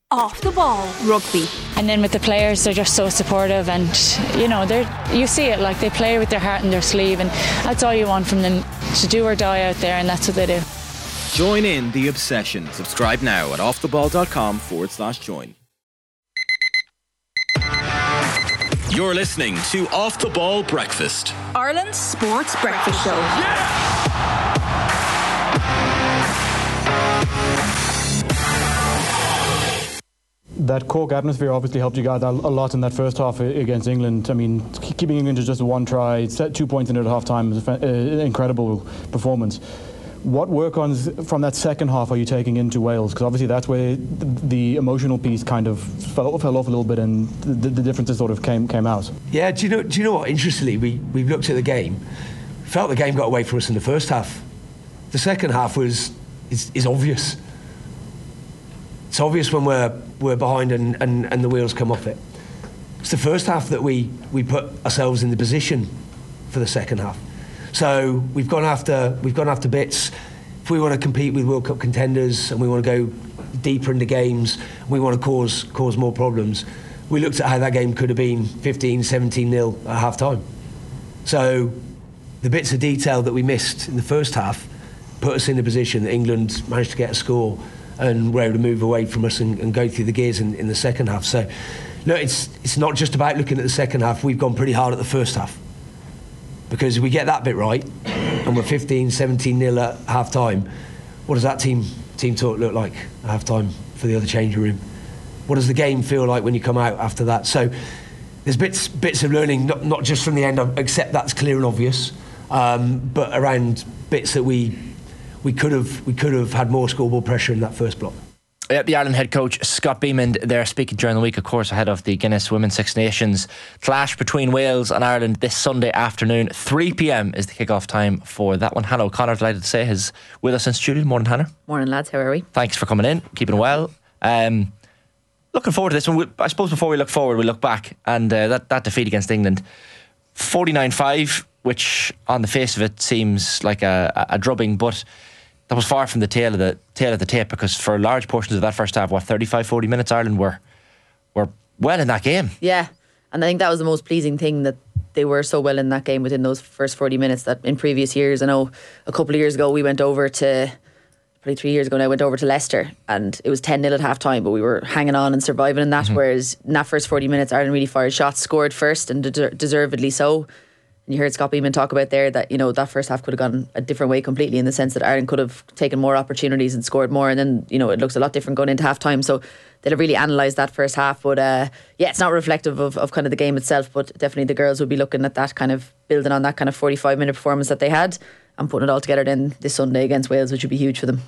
Off the Ball Rugby. And then with the players, they're just so supportive, and you see it, like they play with their heart in their sleeve, and that's all you want from them, to do or die out there, and that's what they do. Join in the obsession. Subscribe now at offtheball.com/join. You're listening to Off the Ball Breakfast, Ireland's sports breakfast show. That Cork atmosphere obviously helped you guys a lot in that first half against England. I mean, keeping England to just one try, set 2 points in at half time is an incredible performance. What work-ons from that second half are you taking into Wales? Because obviously that's where the emotional piece kind of fell off a little bit, and the differences sort of came out. Yeah, do you know what? Interestingly, we've looked at the game, felt the game got away from us in the first half. The second half is obvious. It's obvious when we're behind and the wheels come off it. It's the first half that we put ourselves in the position for the second half. So we've gone after bits. If we want to compete with World Cup contenders and we want to go deeper into games, we want to cause more problems. We looked at how that game could have been 15, 17-0 at half time. So the bits of detail that we missed in the first half put us in a position that England managed to get a score and were able to move away from us and go through the gears in the second half. So, look, it's not just about looking at the second half. We've gone pretty hard at the first half. Because if we get that bit right, and we're 15, 17-0 at half-time, what does that team talk look like at half-time for the other changing room? What does the game feel like when you come out after that? So there's bits of learning, not just from the end, except that's clear and obvious, but around bits that we could have had more scoreboard pressure in that first block. Yeah, the Ireland head coach Scott Beeman there speaking during the week, of course, ahead of the Guinness Women's Six Nations clash between Wales and Ireland this Sunday afternoon. 3 p.m. is the kick-off time for that one. Hannah O'Connor, delighted to say, is with us in studio. Morning, Hannah. Morning, lads. How are we? Thanks for coming in. Keeping well. Looking forward to this one. I suppose before we look forward, we look back, and that defeat against England, 49-5, which on the face of it seems like a drubbing, but that was far from the tail of the tape, because for large portions of that first half, 35-40 minutes, Ireland were well in that game. Yeah, and I think that was the most pleasing thing, that they were so well in that game within those first 40 minutes. That in previous years, I know a couple of years ago we went over to, probably 3 years ago now, went over to Leicester and it was 10-0 at half time, but we were hanging on and surviving in that. Whereas in that first 40 minutes, Ireland really fired shots, scored first, and deservedly so. And you heard Scott Beeman talk about there that, that first half could have gone a different way completely, in the sense that Ireland could have taken more opportunities and scored more, and then it looks a lot different going into half time. So they'll have really analysed that first half, but it's not reflective of kind of the game itself, but definitely the girls will be looking at that, kind of building on that kind of 45-minute performance that they had and putting it all together then this Sunday against Wales, which would be huge for them.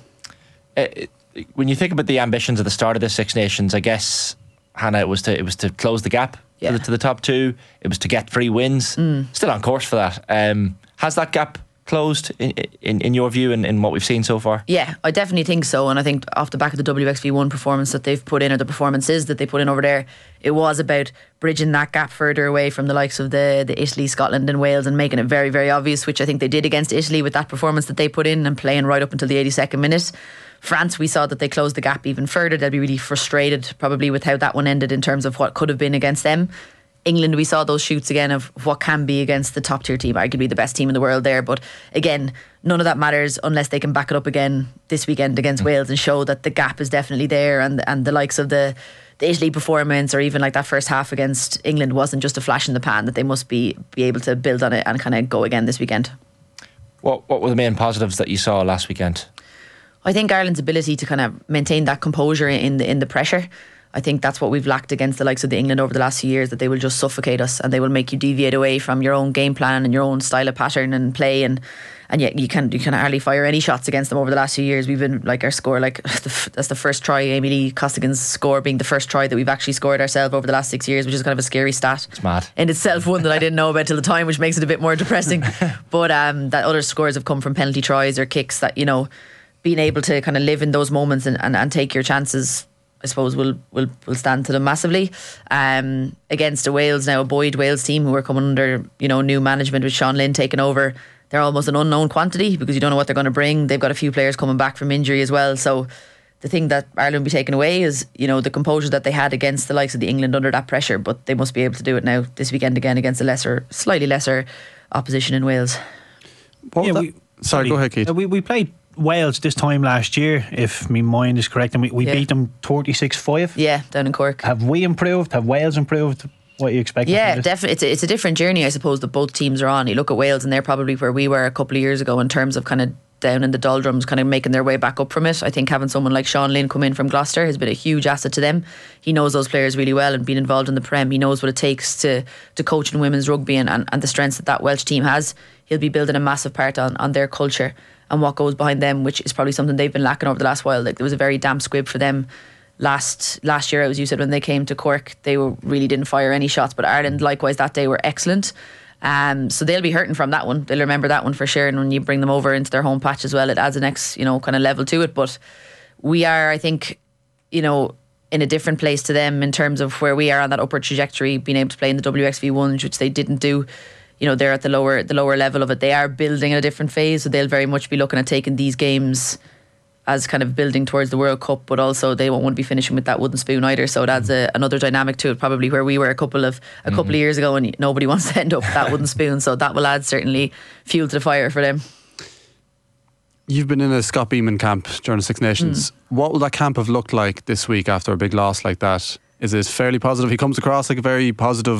When you think about the ambitions at the start of the Six Nations, I guess, Hannah, it was to close the gap to the top two. It was to get 3 wins. Still on course for that. Has that gap closed in your view, and in what we've seen so far? Yeah, I definitely think so. And I think off the back of the WXV1 performance that they've put in, or the performances that they put in over there, it was about bridging that gap further away from the likes of the Italy, Scotland and Wales, and making it very, very obvious, which I think they did against Italy with that performance that they put in, and playing right up until the 82nd minute. France, we saw that they closed the gap even further. They'll be really frustrated probably with how that one ended in terms of what could have been against them. England, we saw those shoots again of what can be against the top tier team, arguably the best team in the world there. But again, none of that matters unless they can back it up again this weekend against Wales and show that the gap is definitely there, and the likes of the Italy performance, or even like that first half against England, wasn't just a flash in the pan, that they must be able to build on it and kind of go again this weekend. What were the main positives that you saw last weekend? I think Ireland's ability to kind of maintain that composure in the pressure. I think that's what we've lacked against the likes of the England over the last few years, that they will just suffocate us and they will make you deviate away from your own game plan and your own style of pattern and play, and yet you can hardly fire any shots against them over the last few years. We've been like, our score, like that's the first try, Amy Lee Costigan's score being the first try that we've actually scored ourselves over the last 6 years, which is kind of a scary stat. It's mad in itself, one that I didn't know about till the time, which makes it a bit more depressing. But that other scores have come from penalty tries or kicks, that being able to kind of live in those moments and take your chances, I suppose will stand to them massively. Against a buoyed Wales team who are coming under new management with Sean Lynn taking over. They're almost an unknown quantity because you don't know what they're going to bring. They've got a few players coming back from injury as well, so the thing that Ireland will be taking away is, the composure that they had against the likes of the England under that pressure, but they must be able to do it now this weekend again against a slightly lesser opposition in Wales. Sorry, go ahead, Keith. We played Wales this time last year, if my mind is correct, and we beat them 36-5. Yeah, down in Cork. Have we improved? Have Wales improved? What are you expecting? Yeah, definitely. It's a different journey, I suppose, that both teams are on. You look at Wales and they're probably where we were a couple of years ago in terms of kind of down in the doldrums, kind of making their way back up from it. I think having someone like Sean Lynn come in from Gloucester has been a huge asset to them. He knows those players really well, and being involved in the Prem, he knows what it takes to coach in women's rugby and the strengths that Welsh team has. He'll be building a massive part on their culture and what goes behind them, which is probably something they've been lacking over the last while. Like, there was a very damp squib for them last year, as you said, when they came to Cork. They really didn't fire any shots, but Ireland likewise that day were excellent. So they'll be hurting from that one. They'll remember that one for sure. And when you bring them over into their home patch as well, it adds a next, kind of level to it. But we are, I think, in a different place to them in terms of where we are on that upward trajectory, being able to play in the WXV1, which they didn't do. They're at the lower level of it. They are building in a different phase, so they'll very much be looking at taking these games as kind of building towards the World Cup, but also they won't want to be finishing with that wooden spoon either. So it adds another dynamic to it, probably where we were a couple of years ago, and nobody wants to end up with that wooden spoon. So that will add certainly fuel to the fire for them. You've been in a Scott Beeman camp during the Six Nations. What will that camp have looked like this week after a big loss like that? Is it fairly positive? He comes across like a very positive,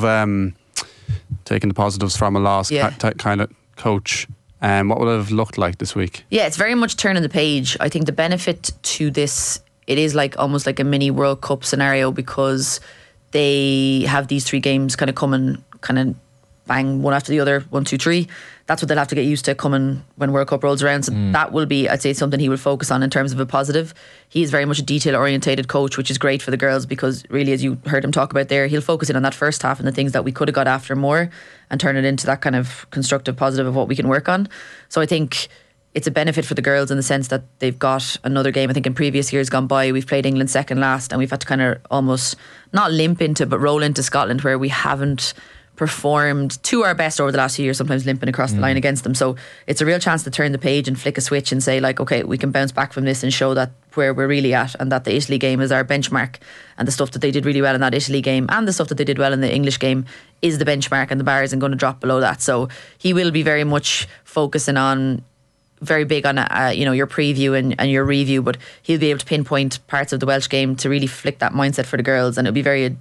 taking the positives from a loss kind of coach. What would it have looked like this week? Yeah, it's very much turning the page. I think the benefit to this, it is like almost like a mini World Cup scenario, because they have these 3 games kind of coming, kind of bang, one after the other, 1, 2, 3. That's what they'll have to get used to coming when World Cup rolls around. So that will be, I'd say, something he will focus on in terms of a positive. He is very much a detail-orientated coach, which is great for the girls, because really, as you heard him talk about there, he'll focus in on that first half and the things that we could have got after more and turn it into that kind of constructive positive of what we can work on. So I think it's a benefit for the girls in the sense that they've got another game. I think in previous years gone by, we've played England second last, and we've had to kind of almost not limp into, but roll into Scotland, where we haven't performed to our best over the last few years, sometimes limping across the line against them. So it's a real chance to turn the page and flick a switch and say, like, okay, we can bounce back from this and show that where we're really at, and that the Italy game is our benchmark, and the stuff that they did really well in that Italy game and the stuff that they did well in the English game is the benchmark, and the bar isn't going to drop below that. So he will be very much focusing on, very big on your preview and your review, but he'll be able to pinpoint parts of the Welsh game to really flick that mindset for the girls, and it'll be very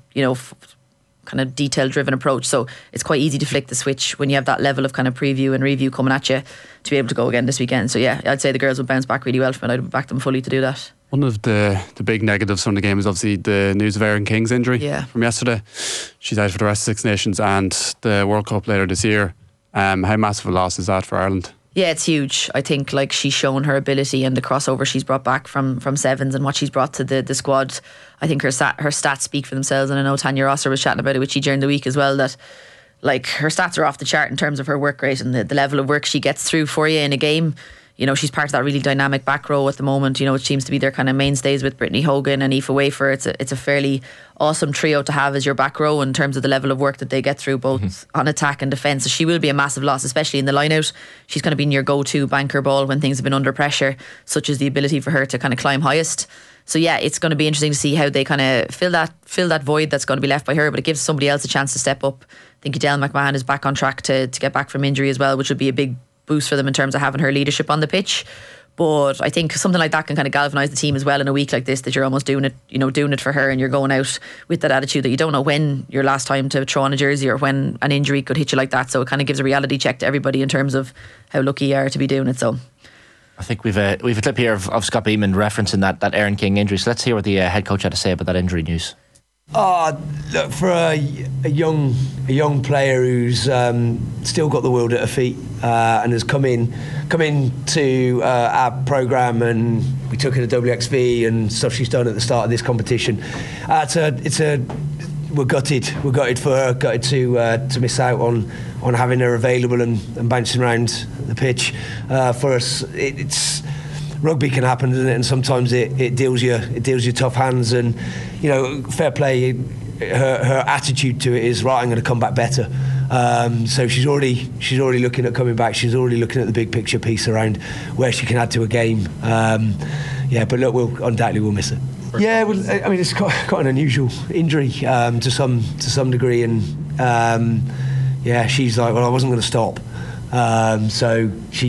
kind of detail driven approach. So it's quite easy to flick the switch when you have that level of kind of preview and review coming at you to be able to go again this weekend. So yeah, I'd say the girls would bounce back really well from it. I'd back them fully to do that. One of the big negatives from the game is obviously the news of Erin King's injury from yesterday. She's out for the rest of Six Nations and the World Cup later this year. How massive a loss is that for Ireland? Yeah, it's huge. I think like she's shown her ability, and the crossover she's brought back from sevens and what she's brought to the squad. I think her stats speak for themselves, and I know Tanya Rosser was chatting about it with she during the week as well, that like her stats are off the chart in terms of her work rate and the level of work she gets through for you in a game. She's part of that really dynamic back row at the moment. It seems to be their kind of mainstays with Brittany Hogan and Aoife Wafer. It's a fairly awesome trio to have as your back row in terms of the level of work that they get through both on attack and defence. So she will be a massive loss, especially in the line out. She's kind of been your go-to banker ball when things have been under pressure, such as the ability for her to kind of climb highest. So yeah, it's going to be interesting to see how they kind of fill that void that's going to be left by her, but it gives somebody else a chance to step up. I think Adele McMahon is back on track to get back from injury as well, which would be a big boost for them in terms of having her leadership on the pitch. But I think something like that can kind of galvanise the team as well in a week like this, that you're almost doing it for her, and you're going out with that attitude that you don't know when your last time to throw on a jersey or when an injury could hit you like that. So it kind of gives a reality check to everybody in terms of how lucky you are to be doing it. So I think we've a clip here of Scott Beeman referencing that Erin King injury. So let's hear what the head coach had to say about that injury news. Look, for a young player who's still got the world at her feet and has come in to our programme, and we took her to WXV and stuff she's done at the start of this competition. We're gutted for her, gutted to miss out on having her available and bouncing around the pitch. For us, it's rugby can happen, doesn't it? And sometimes it deals you tough hands, and fair play. Her attitude to it is right. I'm going to come back better. So she's already looking at coming back. She's already looking at the big picture piece around where she can add to a game. Yeah, but look, we'll undoubtedly miss it. Yeah, well, I mean, it's quite an unusual injury to some degree, and yeah, she's like, well, I wasn't going to stop. So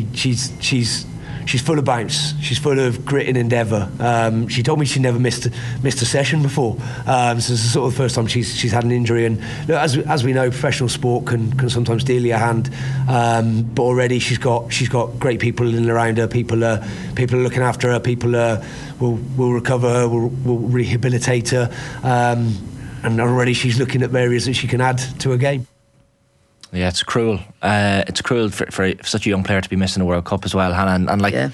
she's full of bounce. She's full of grit and endeavour. She told me she never missed a session before. So this is sort of the first time she's had an injury. And look, as we know, professional sport can sometimes deal you a hand. But already she's got great people in and around her. People are looking after her. People will recover her, will rehabilitate her. And already she's looking at areas that she can add to her game. Yeah, it's cruel. It's cruel for such a young player to be missing a World Cup as well, Hannah. And like,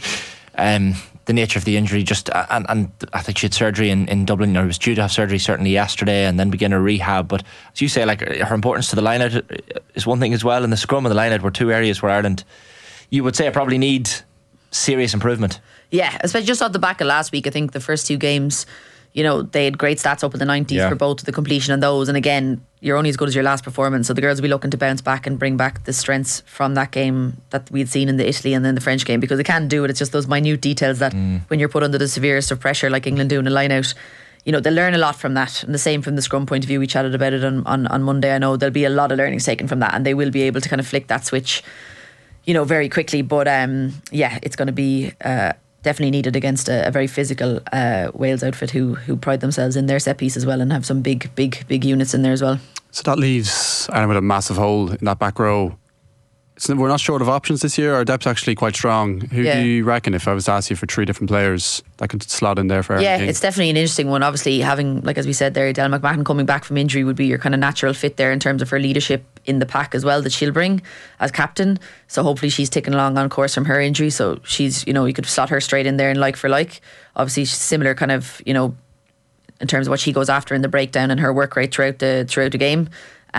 the nature of the injury, just and I think she had surgery in Dublin, or was due to have surgery certainly yesterday, and then begin her rehab. But as you say, like, her importance to the line-out is one thing as well. And the scrum and the line-out were two areas where Ireland, you would say, probably need serious improvement. Yeah, especially just off the back of last week. I think the first two games, you know, they had great stats up in the 90s for both the completion and those. And again, you're only as good as your last performance. So the girls will be looking to bounce back and bring back the strengths from that game that we'd seen in the Italy and then the French game, because they can do it. It's just those minute details that when you're put under the severest of pressure, like England doing a line out, you know, they'll learn a lot from that. And the same from the scrum point of view. We chatted about it on Monday. I know there'll be a lot of learnings taken from that, and they will be able to kind of flick that switch, you know, very quickly. But yeah, it's going to be definitely needed against a very physical Wales outfit who pride themselves in their set piece as well and have some big units in there as well. So that leaves Ireland with a massive hole in that back row. We're not short of options this year. Our depth's actually quite strong. Who do you reckon, if I was to ask you for three different players that could slot in there for Ireland? Yeah, it's definitely an interesting one. Obviously, having, like as we said there, Del McMahon coming back from injury would be your kind of natural fit there in terms of her leadership in the pack as well that she'll bring as captain. So hopefully she's ticking along on course from her injury. So she's, you know, you could slot her straight in there and like for like. Obviously, similar kind of, you know, in terms of what she goes after in the breakdown and her work rate throughout the game.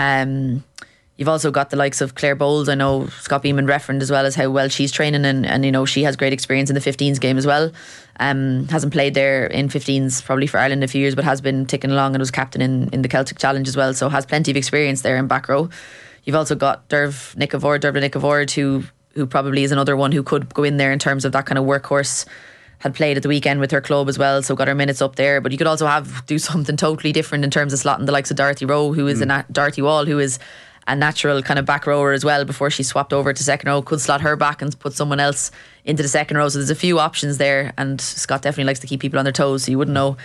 You've also got the likes of Claire Bowles. I know Scott Beeman referenced as well as how well she's training, and you know, she has great experience in the 15s game as well. Hasn't played there in 15s probably for Ireland in a few years, but has been ticking along and was captain in the Celtic Challenge as well, so has plenty of experience there in back row. You've also got Dervla Nicavord, who probably is another one who could go in there in terms of that kind of workhorse. Had played at the weekend with her club as well, so got her minutes up there. But you could also do something totally different in terms of slotting the likes of Dorothy Rowe, who is Dorothy Wall, who is a natural kind of back rower as well before she swapped over to second row. Could slot her back and put someone else into the second row. So there's a few options there, and Scott definitely likes to keep people on their toes, so you wouldn't know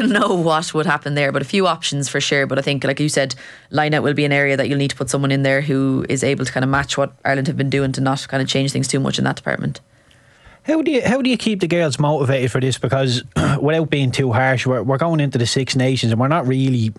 what would happen there, but a few options for sure. But I think, like you said, line out will be an area that you'll need to put someone in there who is able to kind of match what Ireland have been doing to not kind of change things too much in that department. How do you keep the girls motivated for this? Because without being too harsh, we're going into the Six Nations and we're not really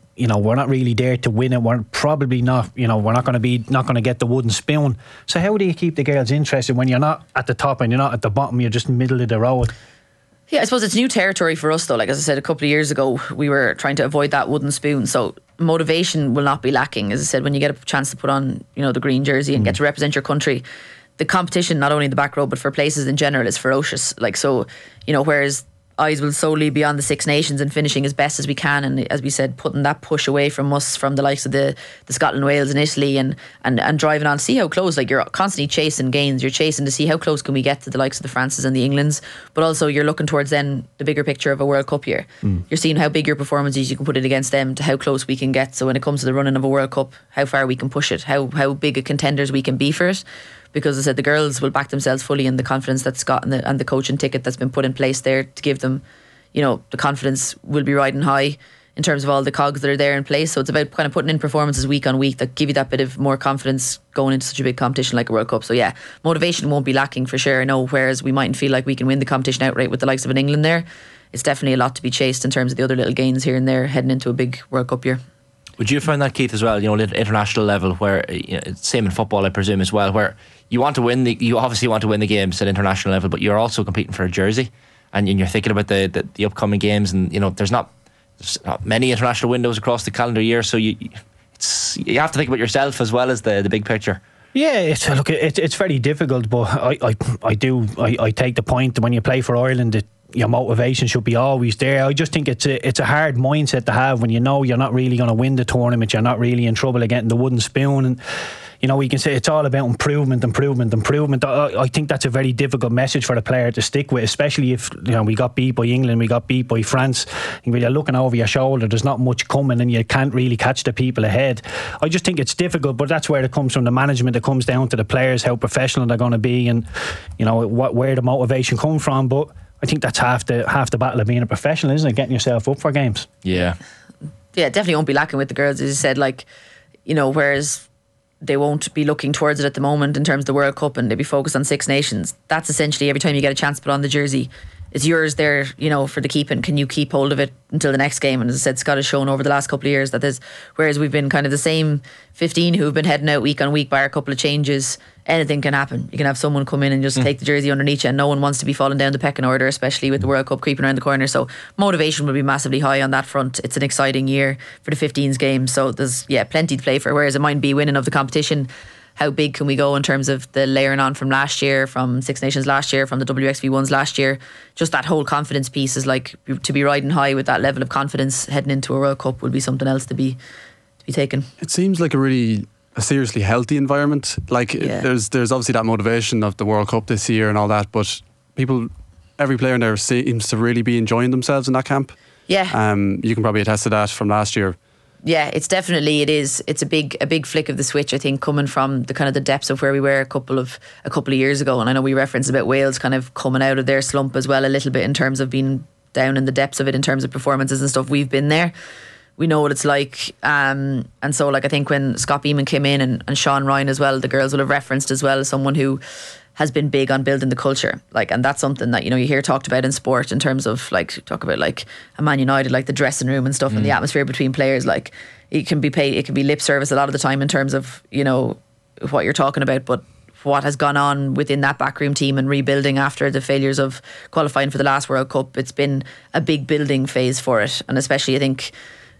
there to win it. We're probably not, we're not going to get the wooden spoon. So how do you keep the girls interested when you're not at the top and you're not at the bottom? You're just middle of the road. Yeah, I suppose it's new territory for us though. Like as I said, a couple of years ago, we were trying to avoid that wooden spoon. So motivation will not be lacking. As I said, when you get a chance to put on, the green jersey and get to represent your country, the competition, not only in the back row but for places in general, is ferocious. Like, so, whereas eyes will solely be on the Six Nations and finishing as best as we can, and as we said, putting that push away from us, from the likes of the Scotland, Wales and Italy, and driving on to see how close. Like, you're constantly chasing gains, you're chasing to see how close can we get to the likes of the Frances and the Englands, but also you're looking towards then the bigger picture of a World Cup year. You're seeing how big your performance is, you can put it against them, to how close we can get. So when it comes to the running of a World Cup, how far we can push it, how big a contenders we can be for it. Because as I said, the girls will back themselves fully in the confidence that Scott and the coaching ticket that's been put in place there to give them, the confidence will be riding high in terms of all the cogs that are there in place. So it's about kind of putting in performances week on week that give you that bit of more confidence going into such a big competition like a World Cup. So yeah, motivation won't be lacking for sure. I know, whereas we mightn't feel like we can win the competition outright with the likes of an England there, it's definitely a lot to be chased in terms of the other little gains here and there heading into a big World Cup year. Would you find that, Keith, as well, at international level, where, same in football, I presume, as well, where you want to win you obviously want to win the games at international level, but you're also competing for a jersey, and you're thinking about the upcoming games, and there's not many international windows across the calendar year, so you have to think about yourself as well as the big picture. Yeah, it's very difficult, but I take the point that when you play for Ireland, your motivation should be always there. I just think it's a hard mindset to have when you're not really going to win the tournament. You're not really in trouble of getting the wooden spoon, and we can say it's all about improvement. I think that's a very difficult message for the player to stick with, especially if we got beat by England, we got beat by France. You're looking over your shoulder, there's not much coming and you can't really catch the people ahead. I just think it's difficult, but that's where it comes from the management. It comes down to the players, how professional they're going to be, and where the motivation comes from. But I think that's half the battle of being a professional, isn't it? Getting yourself up for games. Yeah, definitely won't be lacking with the girls, as you said. Whereas they won't be looking towards it at the moment in terms of the World Cup, and they'll be focused on Six Nations. That's essentially every time you get a chance to put on the jersey, it's yours there, for the keeping. Can you keep hold of it until the next game? And as I said, Scott has shown over the last couple of years that whereas we've been kind of the same 15 who've been heading out week on week, by a couple of changes, anything can happen. You can have someone come in and just take the jersey underneath you, and no one wants to be falling down the pecking order, especially with the World Cup creeping around the corner. So motivation will be massively high on that front. It's an exciting year for the 15s game, so there's plenty to play for. Whereas it might be winning of the competition. How big can we go in terms of the layering on from last year, from Six Nations last year, from the WXV ones last year? Just that whole confidence piece is to be riding high with that level of confidence heading into a World Cup will be something else to be taken. It seems like a seriously healthy environment. There's obviously that motivation of the World Cup this year and all that, but every player in there seems to really be enjoying themselves in that camp. Yeah. You can probably attest to that from last year. Yeah, it's a big flick of the switch, I think, coming from the kind of the depths of where we were a couple of years ago. And I know we referenced about Wales kind of coming out of their slump as well a little bit in terms of being down in the depths of it in terms of performances and stuff. We've been there. We know what it's like. And so I think when Scott Beeman came in and Sean Ryan as well, the girls will have referenced as well as someone who has been big on building the culture, and that's something that you hear talked about in sport in terms of talk about a Man United, the dressing room and stuff, and the atmosphere between players. It can be lip service a lot of the time in terms of what you're talking about, but what has gone on within that backroom team and rebuilding after the failures of qualifying for the last World Cup, it's been a big building phase for it, and especially I think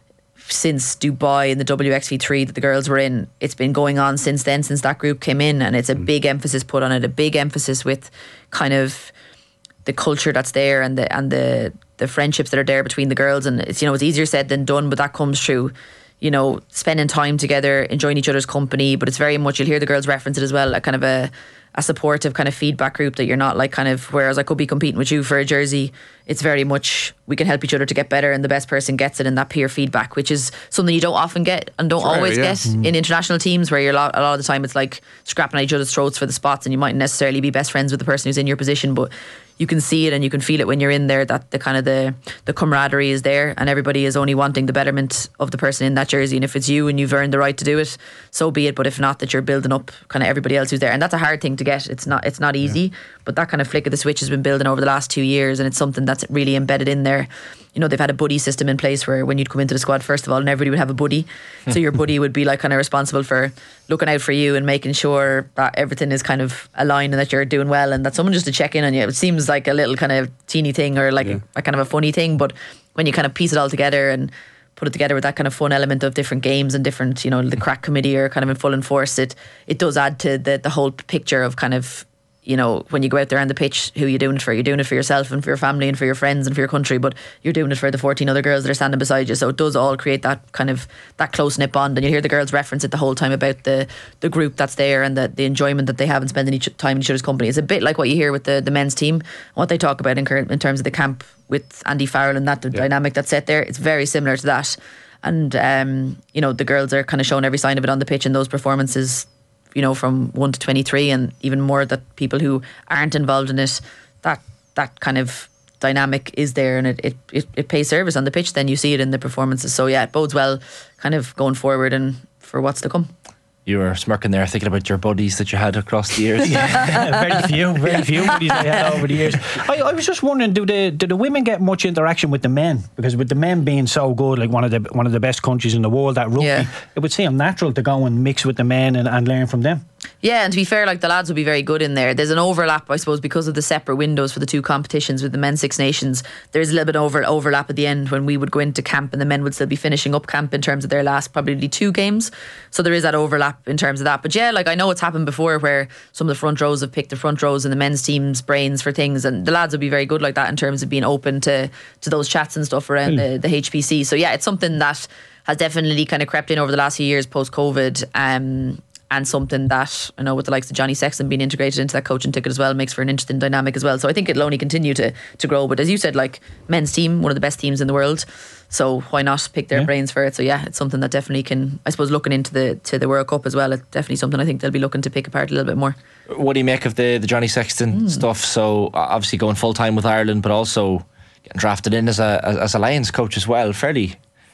since Dubai and the WXV3 that the girls were in, it's been going on since then, since that group came in, and it's a big emphasis put on it, a big emphasis with kind of the culture that's there and the friendships that are there between the girls. And it's it's easier said than done, but that comes through spending time together, enjoying each other's company. But it's very much, you'll hear the girls reference it as well, a kind of a supportive kind of feedback group, that you're not whereas I could be competing with you for a jersey, it's very much we can help each other to get better, and the best person gets it in that peer feedback, which is something you don't often get and don't always get in international teams, where a lot of the time it's scrapping at each other's throats for the spots, and you mightn't necessarily be best friends with the person who's in your position, but you can see it and you can feel it when you're in there, that the kind of the camaraderie is there, and everybody is only wanting the betterment of the person in that jersey. And if it's you and you've earned the right to do it, so be it. But if not, that you're building up kind of everybody else who's there, and that's a hard thing to get. It's not easy, but that kind of flick of the switch has been building over the last 2 years, and it's something that's really embedded in there. They've had a buddy system in place where when you'd come into the squad, first of all, and everybody would have a buddy. So your buddy would be kind of responsible for looking out for you and making sure that everything is kind of aligned and that you're doing well, and that someone just to check in on you. It seems like a little kind of teeny thing, or a kind of a funny thing, but when you kind of piece it all together and put it together with that kind of fun element of different games and different, the crack committee are kind of in full enforce, it does add to the whole picture of kind of, when you go out there on the pitch, who you're doing it for. You're doing it for yourself and for your family and for your friends and for your country, but you're doing it for the 14 other girls that are standing beside you. So it does all create that kind of that close-knit bond. And you hear the girls reference it the whole time about the group that's there and the enjoyment that they have in spending time in each other's company. It's a bit like what you hear with the men's team, what they talk about in terms of the camp with Andy Farrell and the dynamic that's set there. It's very similar to that. And the girls are kind of showing every sign of it on the pitch in those performances, from 1 to 23, and even more that people who aren't involved in it, that kind of dynamic is there, and it pays service on the pitch. Then you see it in the performances. So it bodes well kind of going forward and for what's to come. You were smirking there thinking about your buddies that you had across the years. Very few buddies I had over the years. I was just wondering, do the women get much interaction with the men? Because with the men being so good, one of the best countries in the world at rugby, it would seem natural to go and mix with the men and learn from them. Yeah, and to be fair, the lads will be very good in there. There's an overlap, I suppose, because of the separate windows for the two competitions with the men's Six Nations. There's a little bit of overlap at the end when we would go into camp and the men would still be finishing up camp in terms of their last probably 2 games. So there is that overlap in terms of that. But I know it's happened before where some of the front rows have picked the front rows in the men's team's brains for things, and the lads will be very good like that in terms of being open to those chats and stuff around the HPC. So it's something that has definitely kind of crept in over the last few years post-COVID. and something that I know with the likes of Johnny Sexton being integrated into that coaching ticket as well makes for an interesting dynamic as well. So I think it'll only continue to grow. But as you said, like, men's team, one of the best teams in the world, so why not pick their brains for it? So yeah, it's something that definitely can, I suppose, looking into the World Cup as well, it's definitely something I think they'll be looking to pick apart a little bit more. What do you make of the Johnny Sexton stuff? So obviously going full time with Ireland, but also getting drafted in as a Lions coach as well. Fairly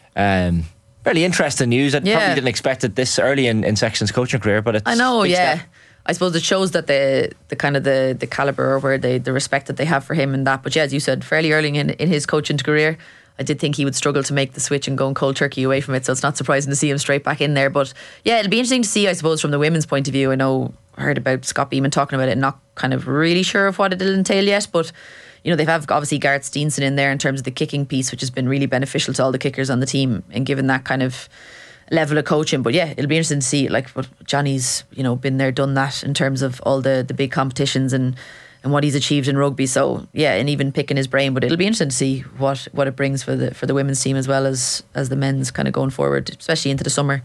interesting news. I probably didn't expect it this early in Sexton's coaching career, but it's, I know, step. I suppose it shows that the kind of the calibre, or where the respect that they have for him and that. But yeah, as you said, fairly early in his coaching career, I did think he would struggle to make the switch and go cold turkey away from it. So it's not surprising to see him straight back in there. But yeah, it'll be interesting to see, I suppose, from the women's point of view. I know I heard about Scott Beeman talking about it and not kind of really sure of what it'll entail yet. But you know, they have obviously Gareth Steenson in there in terms of the kicking piece, which has been really beneficial to all the kickers on the team and given that kind of level of coaching. But yeah, it'll be interesting to see, like, what Johnny's, you know, been there, done that in terms of all the big competitions and what he's achieved in rugby. So yeah, and even picking his brain. But it'll be interesting to see what it brings for the women's team as well as the men's kind of going forward, especially into the summer.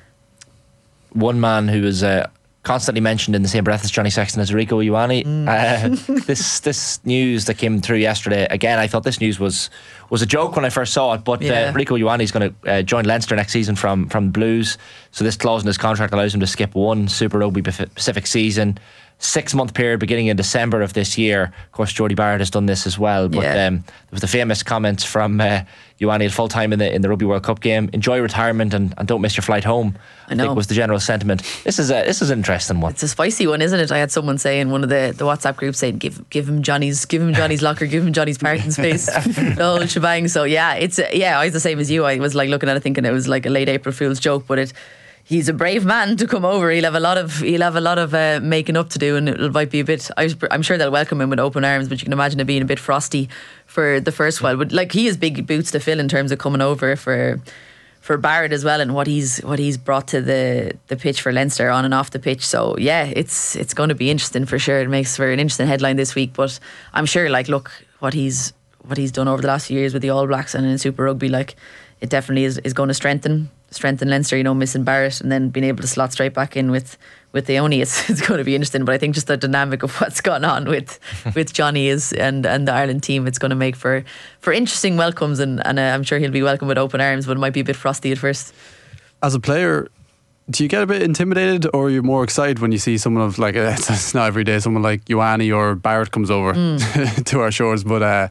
One man who was constantly mentioned in the same breath as Johnny Sexton is Rieko Ioane. This news that came through yesterday, again, I thought this news was a joke when I first saw it, but Rieko Ioane is going to join Leinster next season from the Blues. So this clause in his contract allows him to skip one Super Rugby Pacific season, 6-month period beginning in December of this year. Of course, Jodie Barrett has done this as well, but there was the famous comments from Ioane at full time in the Rugby World Cup game: enjoy retirement and don't miss your flight home. I think was the general sentiment. This is an interesting one. It's a spicy one, isn't it? I had someone say in one of the WhatsApp groups saying give him Johnny's locker, give him Johnny's parking space, the whole shebang. So yeah, I was the same as you. I was like looking at it thinking it was like a late April Fool's joke, but he's a brave man to come over. He'll have a lot of making up to do, and it might be a bit. I'm sure they'll welcome him with open arms, but you can imagine it being a bit frosty for the first while. But like, he has big boots to fill in terms of coming over for Barrett as well, and what he's brought to the pitch for Leinster on and off the pitch. So yeah, it's going to be interesting for sure. It makes for an interesting headline this week. But I'm sure, like, look, what he's done over the last few years with the All Blacks and in Super Rugby, like, it definitely is going to strengthen Leinster, you know, missing Barrett and then being able to slot straight back in with Ioane. It's going to be interesting. But I think just the dynamic of what's gone on with Johnny and the Ireland team, it's going to make for interesting welcomes, and I'm sure he'll be welcomed with open arms, but it might be a bit frosty at first. As a player, do you get a bit intimidated, or are you more excited when you see someone of, like, it's not every day someone like Ioane or Barrett comes over to our shores, but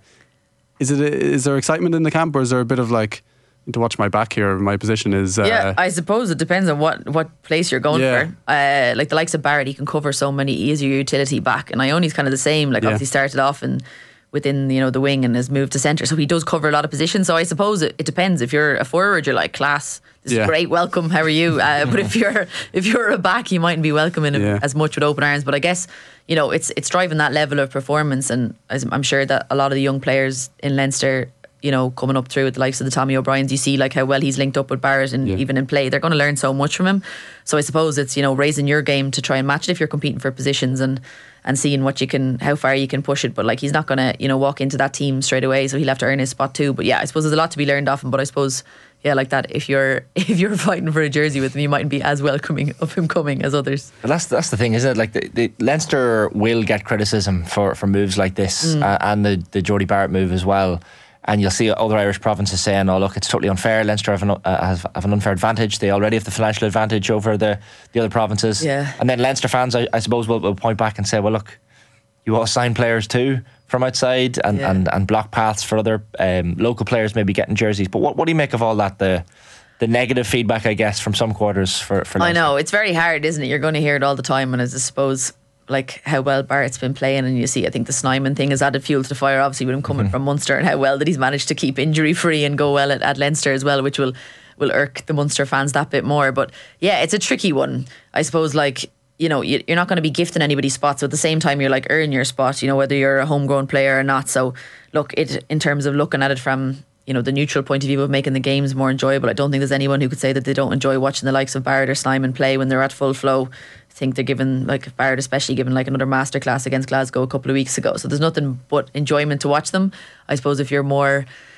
is there excitement in the camp, or is there a bit of like, to watch my back here, my position is I suppose it depends on what place you're going for. Like the likes of Barrett, he can cover so many, he is your utility back, and Ioane's kind of the same. Like, obviously started off within, you know, the wing and has moved to centre, so he does cover a lot of positions. So I suppose it depends. If you're a forward, you're like, class, this is great, welcome, how are you? But if you're a back, you mightn't be welcoming him as much with open arms. But I guess, you know, it's driving that level of performance, and I'm sure that a lot of the young players in Leinster, you know, coming up through with the likes of the Tommy O'Briens, you see like how well he's linked up with Barrett, and even in play, they're going to learn so much from him. So I suppose it's, you know, raising your game to try and match it if you're competing for positions, and seeing how far you can push it. But like, he's not going to, you know, walk into that team straight away, so he'll have to earn his spot too. But yeah, I suppose there's a lot to be learned off him. But I suppose, yeah, like that, if you're fighting for a jersey with him, you mightn't be as welcoming of him coming as others. But that's the thing, isn't it? Like, the Leinster will get criticism for moves like this, and the Jodie Barrett move as well. And you'll see other Irish provinces saying, "Oh, look, it's totally unfair. Leinster have an unfair advantage. They already have the financial advantage over the other provinces." Yeah. And then Leinster fans, I suppose, will point back and say, "Well, look, you all sign players too from outside, and block paths for other local players maybe getting jerseys." But what do you make of all that? The negative feedback, I guess, from some quarters for Leinster. I know, it's very hard, isn't it? You're going to hear it all the time, and I suppose, like, how well Barrett's been playing, and you see, I think the Snyman thing has added fuel to the fire, obviously, with him coming from Munster, and how well that he's managed to keep injury free and go well at Leinster as well, which will irk the Munster fans that bit more. But yeah, it's a tricky one, I suppose. Like, you know, you're not going to be gifting anybody spots, so at the same time you're like, earn your spot, you know, whether you're a homegrown player or not. So look, in terms of looking at it from, you know, the neutral point of view of making the games more enjoyable, I don't think there's anyone who could say that they don't enjoy watching the likes of Barrett or Snyman play when they're at full flow. I think they're given, like Barrett especially, given like another masterclass against Glasgow a couple of weeks ago. So there's nothing but enjoyment to watch them. I suppose if you're more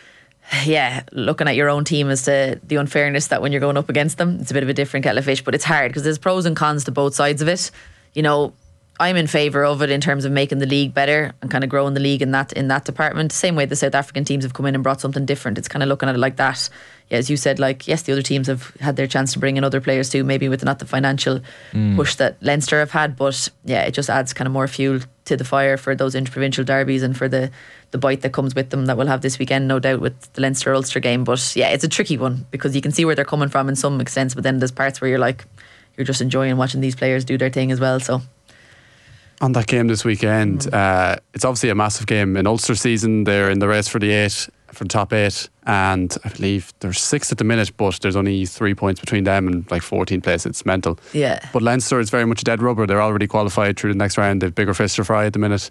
looking at your own team as to the unfairness that when you're going up against them, it's a bit of a different kettle of fish, but it's hard because there's pros and cons to both sides of it. You know, I'm in favour of it in terms of making the league better and kind of growing the league in that department. Same way the South African teams have come in and brought something different. It's kind of looking at it like that. Yeah, as you said, like, yes, the other teams have had their chance to bring in other players too, maybe with not the financial push that Leinster have had, but yeah, it just adds kind of more fuel to the fire for those interprovincial derbies and for the bite that comes with them that we'll have this weekend, no doubt, with the Leinster-Ulster game. But yeah, it's a tricky one because you can see where they're coming from in some extent, but then there's parts where you're just enjoying watching these players do their thing as well. So on that game this weekend, it's obviously a massive game in Ulster season. They're in the race for the top 8, and I believe there's 6 at the minute, but there's only 3 points between them and like 14th place. It's mental. Yeah. But Leinster is very much a dead rubber. They're already qualified through the next round. They've bigger fish to fry at the minute.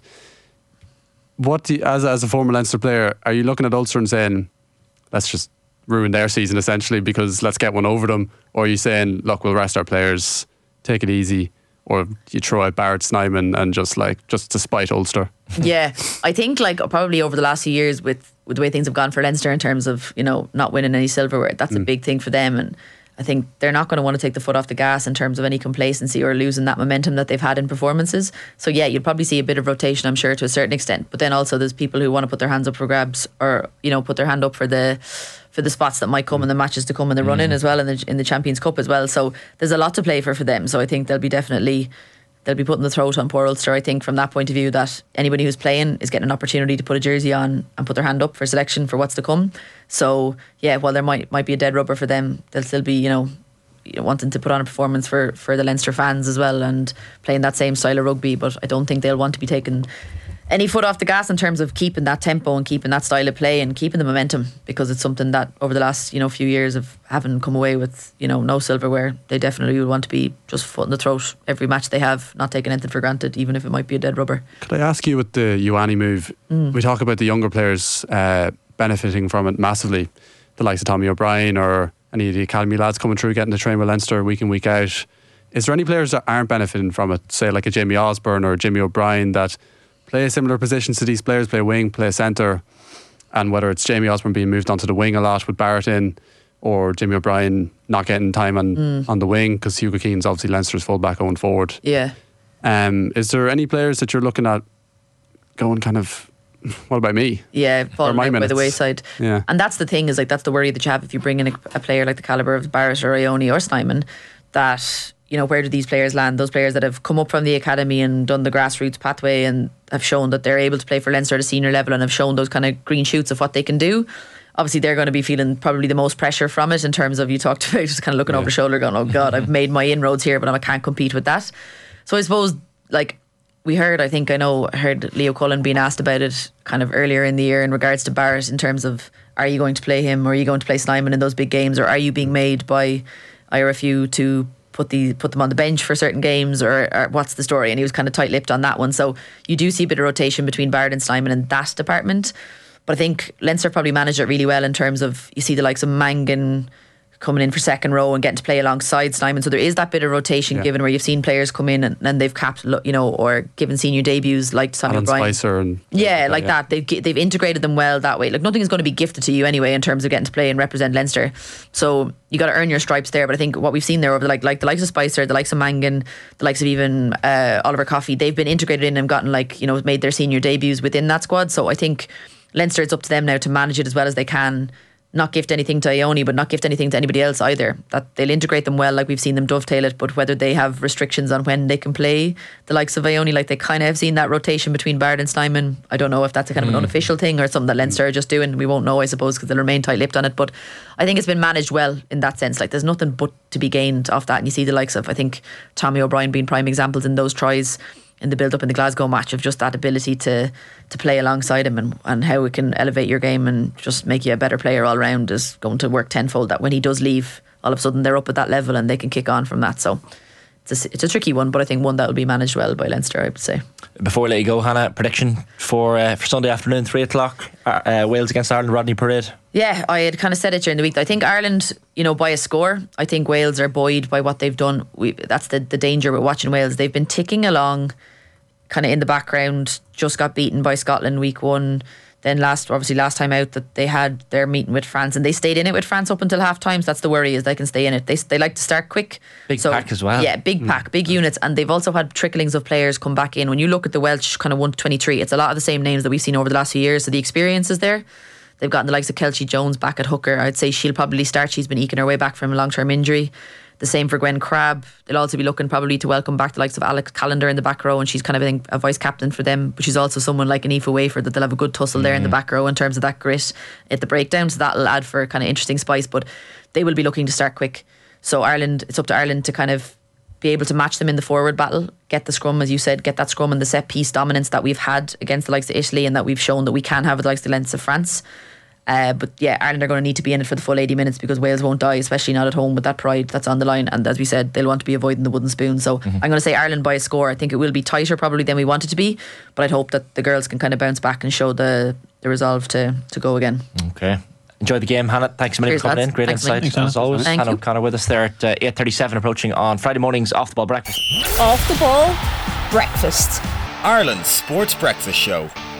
What do you, as a former Leinster player, are you looking at Ulster and saying, let's just ruin their season essentially because let's get one over them? Or are you saying, look, we'll rest our players, take it easy? Or you throw out Barrett, Snyman and just to spite Ulster? Yeah, I think probably over the last few years with the way things have gone for Leinster in terms of, you know, not winning any silverware, that's a big thing for them, and I think they're not going to want to take the foot off the gas in terms of any complacency or losing that momentum that they've had in performances. So yeah, you'll probably see a bit of rotation, I'm sure, to a certain extent, but then also there's people who want to put their hands up for grabs, or, you know, put their hand up for the spots that might come in the matches to come in the run-in as well, in the Champions Cup as well. So there's a lot to play for them. So I think they'll be putting the throat on poor Ulster, I think, from that point of view, that anybody who's playing is getting an opportunity to put a jersey on and put their hand up for selection for what's to come. So yeah, while there might be a dead rubber for them, they'll still be, you know, wanting to put on a performance for the Leinster fans as well and playing that same style of rugby. But I don't think they'll want to be taking any foot off the gas in terms of keeping that tempo and keeping that style of play and keeping the momentum, because it's something that over the last, you know, few years of having come away with, you know, no silverware, they definitely would want to be just foot in the throat every match they have, not taking anything for granted, even if it might be a dead rubber. Could I ask you, with the Ioane move, we talk about the younger players benefiting from it massively, the likes of Tommy O'Brien or any of the academy lads coming through, getting to train with Leinster week in, week out. Is there any players that aren't benefiting from it, say like a Jamie Osborne or a Jimmy O'Brien, that play similar positions to these players, play wing, play centre, and whether it's Jamie Osborne being moved onto the wing a lot with Barrett in, or Jimmy O'Brien not getting time on the wing, because Hugo Keane's obviously Leinster's fullback going forward. Yeah. Is there any players that you're looking at going kind of, what about me? Yeah, falling out by the wayside. Yeah. And that's the thing, is like, that's the worry that you have if you bring in a player like the calibre of Barrett or Ioane or Snyman, that, you know, where do these players land? Those players that have come up from the academy and done the grassroots pathway and have shown that they're able to play for Leinster at a senior level and have shown those kind of green shoots of what they can do. Obviously they're going to be feeling probably the most pressure from it, in terms of, you talked about just kind of looking over the shoulder going, oh God, I've made my inroads here, but I can't compete with that. So I suppose, like, I heard Leo Cullen being asked about it kind of earlier in the year in regards to Barrett, in terms of, are you going to play him, or are you going to play Snyman in those big games, or are you being made by IRFU to put them on the bench for certain games, or what's the story? And he was kind of tight-lipped on that one. So you do see a bit of rotation between Barrett and Snyman in that department, but I think Leinster probably managed it really well in terms of, you see the likes of Mangan coming in for second row and getting to play alongside Snyman. So there is that bit of rotation given, where you've seen players come in and they've capped, you know, or given senior debuts like Sammy O'Brien. Spicer and that. They've integrated them well that way. Like, nothing is going to be gifted to you anyway in terms of getting to play and represent Leinster. So you got to earn your stripes there. But I think what we've seen there over the likes of Spicer, the likes of Mangan, the likes of even Oliver Coffey, they've been integrated in and gotten, like, you know, made their senior debuts within that squad. So I think Leinster, it's up to them now to manage it as well as they can. Not gift anything to Ioane, but not gift anything to anybody else either. That they'll integrate them well, like we've seen them dovetail it, but whether they have restrictions on when they can play the likes of Ioane, like they kind of have seen that rotation between Barrett and Snyman. I don't know if that's a kind of an unofficial thing or something that Leinster are just doing. We won't know, I suppose, because they'll remain tight-lipped on it, but I think it's been managed well in that sense. Like, there's nothing but to be gained off that, and you see the likes of, I think, Tommy O'Brien being prime examples in those tries in the build-up in the Glasgow match, of just that ability to play alongside him, and how it can elevate your game and just make you a better player all round, is going to work tenfold. That when he does leave, all of a sudden they're up at that level and they can kick on from that. So it's a tricky one, but I think one that will be managed well by Leinster, I would say. Before we let you go, Hannah, prediction for Sunday afternoon, 3 o'clock, Wales against Ireland, Rodney Parade. Yeah, I had kind of said it during the week. I think Ireland, you know, by a score. I think Wales are buoyed by what they've done. That's the danger with watching Wales. They've been ticking along kind of in the background, just got beaten by Scotland week 1. Then last time out that they had their meeting with France, and they stayed in it with France up until half time. So that's the worry, is they can stay in it. They like to start quick. Big pack as well. Yeah, big pack, big units, and they've also had tricklings of players come back in. When you look at the Welsh kind of 1-23, it's a lot of the same names that we've seen over the last few years. So the experience is there. They've gotten the likes of Kelce Jones back at hooker. I'd say she'll probably start. She's been eking her way back from a long-term injury. The same for Gwen Crabb. They'll also be looking probably to welcome back the likes of Alex Callender in the back row, and she's kind of, I think, a vice captain for them. But she's also someone like an Aoife Wayford that they'll have a good tussle there in the back row in terms of that grit at the breakdown. So that'll add for kind of interesting spice. But they will be looking to start quick. So Ireland, it's up to Ireland to kind of be able to match them in the forward battle, get the scrum, as you said, get that scrum and the set piece dominance that we've had against the likes of Italy, and that we've shown that we can have with the likes of the lengths of France. But yeah, Ireland are going to need to be in it for the full 80 minutes, because Wales won't die, especially not at home with that pride that's on the line. And as we said, they'll want to be avoiding the wooden spoon. So I'm going to say Ireland by a score. I think it will be tighter probably than we want it to be, but I'd hope that the girls can kind of bounce back and show the resolve to go again. Okay. Enjoy the game, Hannah. Thanks a million for coming in. Great insight as always. Thank Hannah you. O'Connor with us there at 8:37, approaching on Friday morning's Off the Ball Breakfast. Off the Ball Breakfast. Ireland's sports breakfast show.